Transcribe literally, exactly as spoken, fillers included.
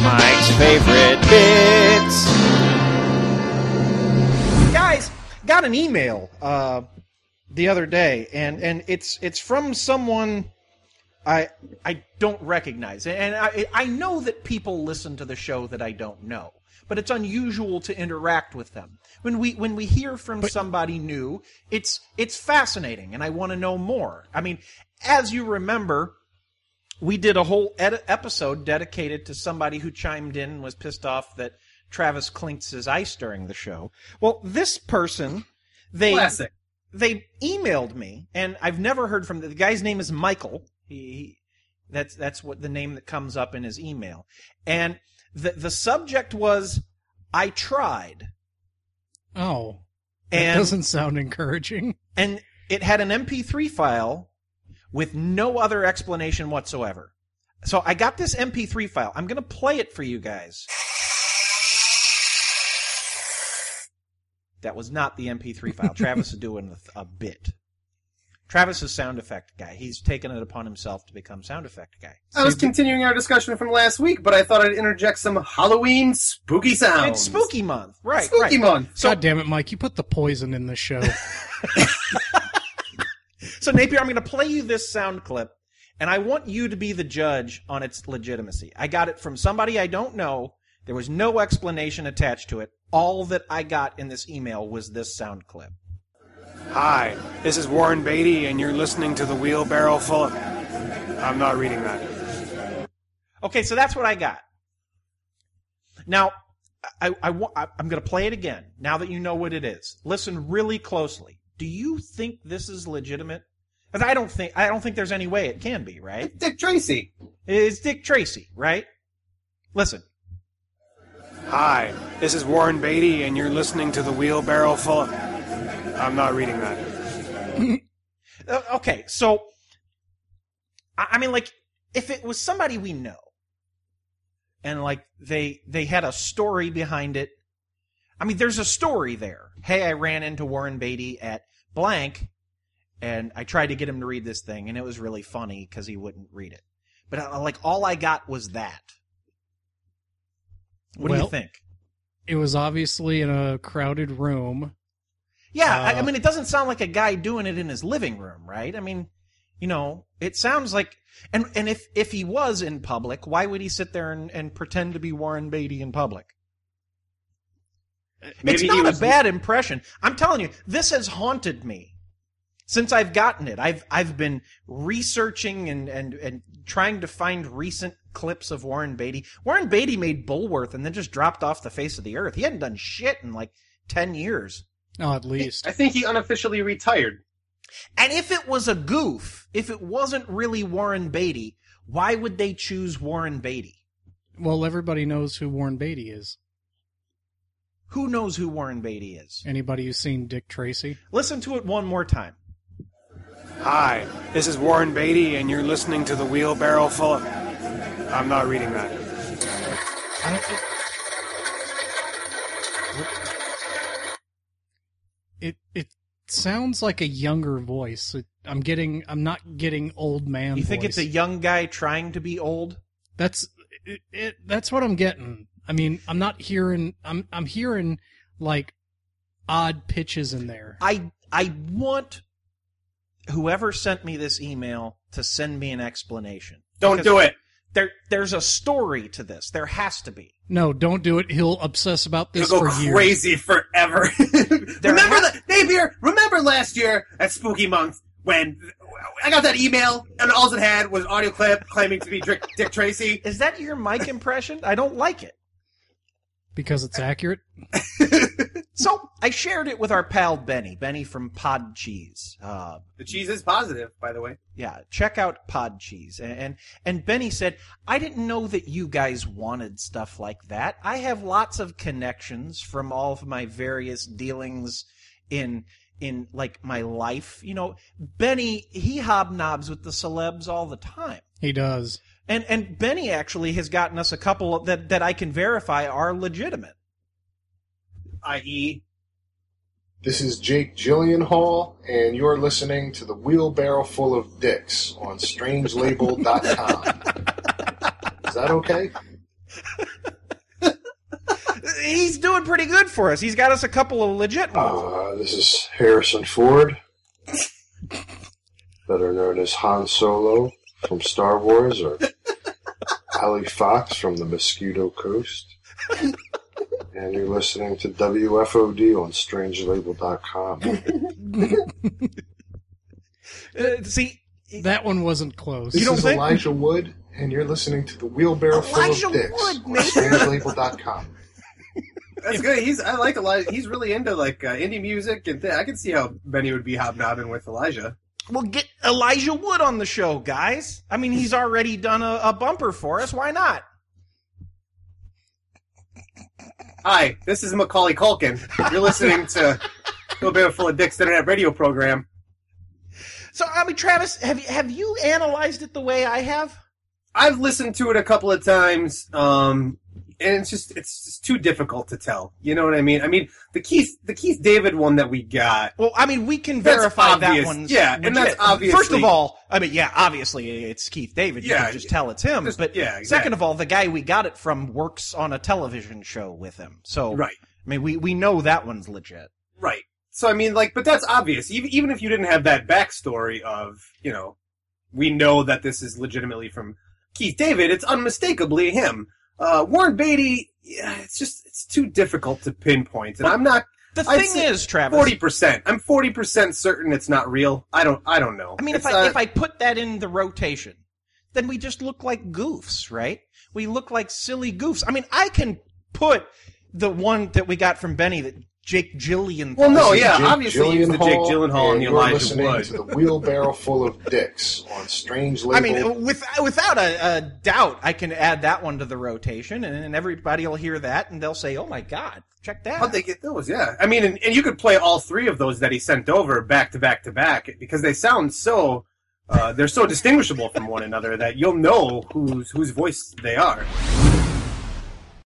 Mike's favorite bits. Guys, got an email uh, the other day, and, and it's it's from someone I I don't recognize, and I I know that people listen to the show that I don't know, but it's unusual to interact with them. When we when we hear from but, somebody new, it's it's fascinating, and I want to know more. I mean, as you remember, we did a whole ed- episode dedicated to somebody who chimed in and was pissed off that Travis clinks his ice during the show. Well, this person, they Classic. they emailed me, and I've never heard from the, the guy's name is Michael. He, he that's that's what the name that comes up in his email, and the the subject was I tried. Oh, that and, doesn't sound encouraging. And it had an M P three file with no other explanation whatsoever. So I got this M P three file. I'm going to play it for you guys. That was not the M P three file. Travis is doing a, a bit. Travis is sound effect guy. He's taken it upon himself to become sound effect guy. I was continuing our discussion from last week, but I thought I'd interject some Halloween spooky sounds. It's spooky month, right? Spooky right. month. So, God damn it, Mike! You put the poison in the show. So Napier, I'm going to play you this sound clip, and I want you to be the judge on its legitimacy. I got it from somebody I don't know. There was no explanation attached to it. All that I got in this email was this sound clip. Hi, this is Warren Beatty, and you're listening to the Wheelbarrow Full of... I'm not reading that. Okay, so that's what I got. Now, I, I, I, I'm going to play it again, now that you know what it is. Listen really closely. Do you think this is legitimate? Because I don't think I don't think there's any way it can be, right? It's Dick Tracy. It's Dick Tracy, right? Listen. Hi, this is Warren Beatty, and you're listening to the Wheelbarrow Full of... I'm not reading that. Okay, so, I mean, like, if it was somebody we know, and, like, they they had a story behind it, I mean, there's a story there. Hey, I ran into Warren Beatty at blank, and I tried to get him to read this thing, and it was really funny because he wouldn't read it. But, uh, like, all I got was that. What well, do you think? It was obviously in a crowded room. Yeah, uh, I, I mean, it doesn't sound like a guy doing it in his living room, right? I mean, you know, it sounds like... And and if, if he was in public, why would he sit there and, and pretend to be Warren Beatty in public? Maybe it's not was... a bad impression. I'm telling you, this has haunted me since I've gotten it. I've I've been researching and, and, and trying to find recent clips of Warren Beatty. Warren Beatty made Bulworth and then just dropped off the face of the earth. He hadn't done shit in like ten years. Oh, at least. I think he unofficially retired. And if it was a goof, if it wasn't really Warren Beatty, why would they choose Warren Beatty? Well, everybody knows who Warren Beatty is. Who knows who Warren Beatty is? Anybody who's seen Dick Tracy? Listen to it one more time. Hi, this is Warren Beatty, and you're listening to the Wheelbarrow Full of... I'm not reading that. I don't, it, it, it sounds like a younger voice. It, I'm getting, I'm not getting old man You think voice. it's a young guy trying to be old? That's, it, it, that's what I'm getting. I mean, I'm not hearing, I'm, I'm hearing like odd pitches in there. I, I want whoever sent me this email to send me an explanation. Don't do it. There, there's a story to this. There has to be. No, don't do it. He'll obsess about this He'll for go years. crazy forever. remember ha- the Napier? Remember last year at Spooky Month when I got that email and all it had was an audio clip claiming to be Dick, Dick Tracy? Is that your mic impression? I don't like it. Because it's accurate? So, I shared it with our pal Benny. Benny from Pod Cheese. Uh, The cheese is positive, by the way. yeah, check out Pod Cheese. And, and and Benny said, I didn't know that you guys wanted stuff like that. I have lots of connections from all of my various dealings in in like my life. You know, Benny, he hobnobs with the celebs all the time. He does. And and Benny actually has gotten us a couple that, that I can verify are legitimate. that is. This is Jake Gyllenhaal, and you're listening to the Wheelbarrow Full of Dicks on strange label dot com. Is that okay? he's doing pretty good for us. He's got us a couple of legit ones. Uh, this is Harrison Ford, better known as Han Solo from Star Wars, or Ali Fox from the Mosquito Coast. And you're listening to W F O D on strange label dot com. Uh, see, That one wasn't close. This You don't is think? Elijah Wood, and you're listening to the Wheelbarrow Elijah Full of Dicks Wood, on man. strange label dot com. That's good. He's I like Elijah. He's really into like uh, indie music, and th- I can see how Benny would be hobnobbing with Elijah. we'll get Elijah Wood on the show, guys. I mean, he's already done a, a bumper for us. Why not? Hi, this is Macaulay Culkin. You're listening to a little bit full of Dick's internet radio program. So, I mean, Travis, have you, have you analyzed it the way I have? I've listened to it a couple of times, um, and it's just it's just too difficult to tell. You know what I mean? I mean the Keith the Keith David one that we got. Well, I mean, we can That's verify that obvious. one's Yeah, and legit. that's obviously- First of all, I mean, yeah, obviously it's Keith David. You Yeah, can just tell it's him. just- but yeah, exactly. second of all, the guy we got it from works on a television show with him. So, Right. I mean, we, we know that one's legit. Right. So I mean, like, but that's obvious. Even even if you didn't have that backstory of, you know, we know that this is legitimately from Keith David. It's unmistakably him. Uh, Warren Beatty. Yeah, it's just it's too difficult to pinpoint, and I'm not. The I'd thing say is, Travis, forty percent. I'm forty percent certain it's not real. I don't. I don't know. I mean, It's if I not- if I put that in the rotation, then we just look like goofs, right? We look like silly goofs. I mean, I can put the one that we got from Benny that Jake Gyllenhaal. Well, no, This is yeah, Jake obviously it's the Jake Gyllenhaal and and the you're Elijah listening Wood. to the Wheelbarrow Full of Dicks on strange label. I mean, with, without a, a doubt, I can add that one to the rotation, and, and everybody will hear that, and they'll say, "Oh my God, check that!" How'd they get those? Yeah, I mean, and, and you could play all three of those that he sent over back to back to back because they sound so, uh, they're so distinguishable from one another that you'll know whose whose voice they are.